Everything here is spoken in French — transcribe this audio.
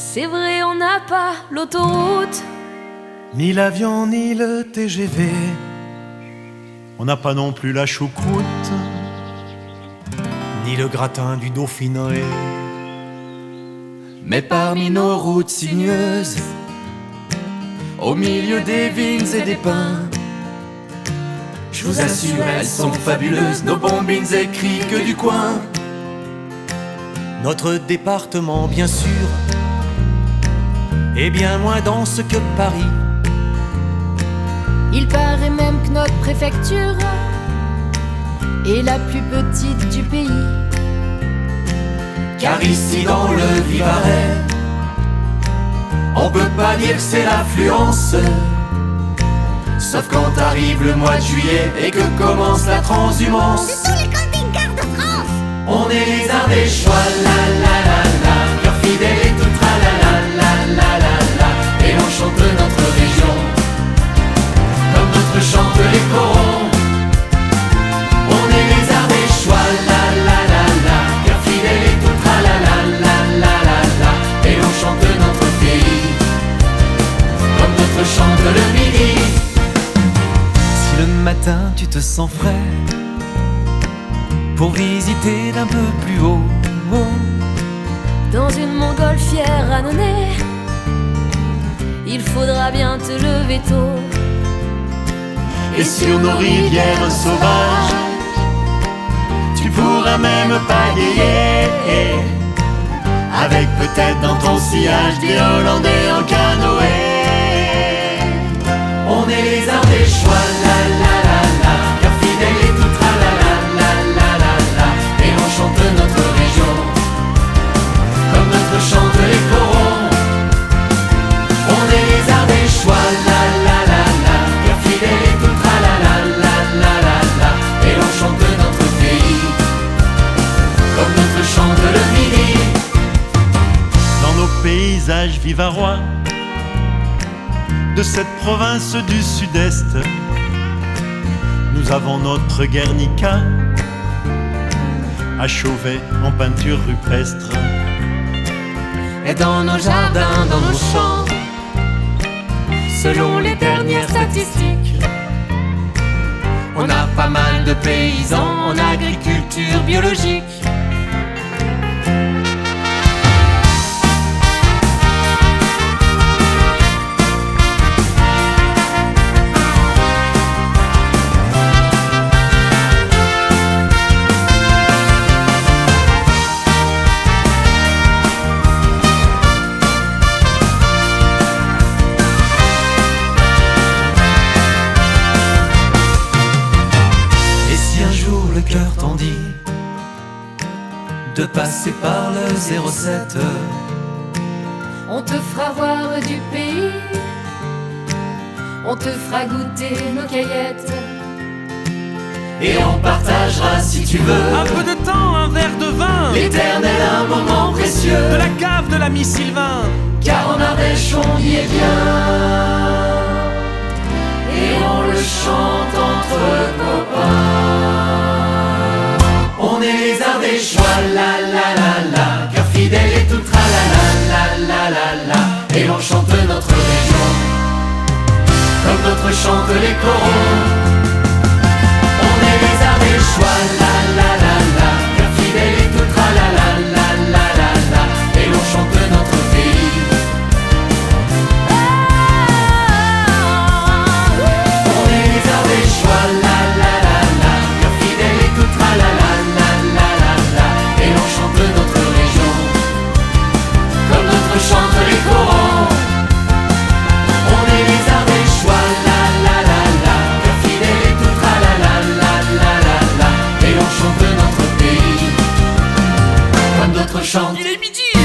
C'est vrai, on n'a pas l'autoroute, ni l'avion, ni le TGV. On n'a pas non plus la choucroute, ni le gratin du Dauphiné. Mais parmi nos routes sinueuses, au milieu des vignes et des pins, je vous assure, elles sont fabuleuses, nos bombines écrits que du coin. Notre département, bien sûr, est bien moins dense que Paris. il paraît même que notre préfecture est la plus petite du pays. Car ici dans le Vivarais, on peut pas dire que c'est l'affluence, sauf quand arrive le mois de juillet et que commence la transhumance. De tous les camping-cars de France, On est les Ardéchois, la la la la, cœur fidèle et tout tra la la la la la la, et on chante notre région, comme d'autres chantent les corons. On est les Ardéchois, la la la la, cœur fidèle et tout tra la la la la la la, et on chante notre pays, comme d'autres chantent le midi. Si le matin tu te sens frais pour visiter d'un peu plus haut, Dans une montgolfière annonnée, il faudra bien te lever tôt. et sur nos rivières sauvages, tu pourras même pagayer, avec peut-être dans ton sillage des Hollandais en canoë. On est les Ardéchois, la la la la, cœur fidèle et tout tra la la la la la la, et on chante notre région, comme notre chante les corons. On est les Ardéchois, la la la la, cœur fidèle et tout tra la la la la la la, et on chante notre pays, comme notre chante le midi. Dans nos paysages vivarois de cette province du sud-est, nous avons notre Guernica, à Chauvet en peinture rupestre. Et dans nos jardins, dans nos champs, selon les dernières statistiques, on a pas mal de paysans en agriculture biologique. Le cœur t'en dit de passer par le 07, On te fera voir du pays, on te fera goûter nos caillettes. et on partagera si tu veux Un peu de temps, un verre de vin, l'éternel, un moment précieux. de la cave de l'ami Sylvain. Car en Ardèche on y est bien, et on le chante entre copains. On est les Ardéchois, la la la la, cœur fidèle et tout tra la la la la la la, et on chante notre région, comme d'autres chantent les corons. On est les Ardéchois, la la la la, cœur fidèle et tout tra la la la la la la, et on chante notre pays. On est les Ardéchois, la la la la, cœur fidèle et tout tra la la la la la la, et on chante notre région, comme d'autres chantent les corons. On est les Ardéchois, la la la la, cœur fidèle et tout tra la la la la la la, et on chante notre pays, comme d'autres chantent. Il est midi.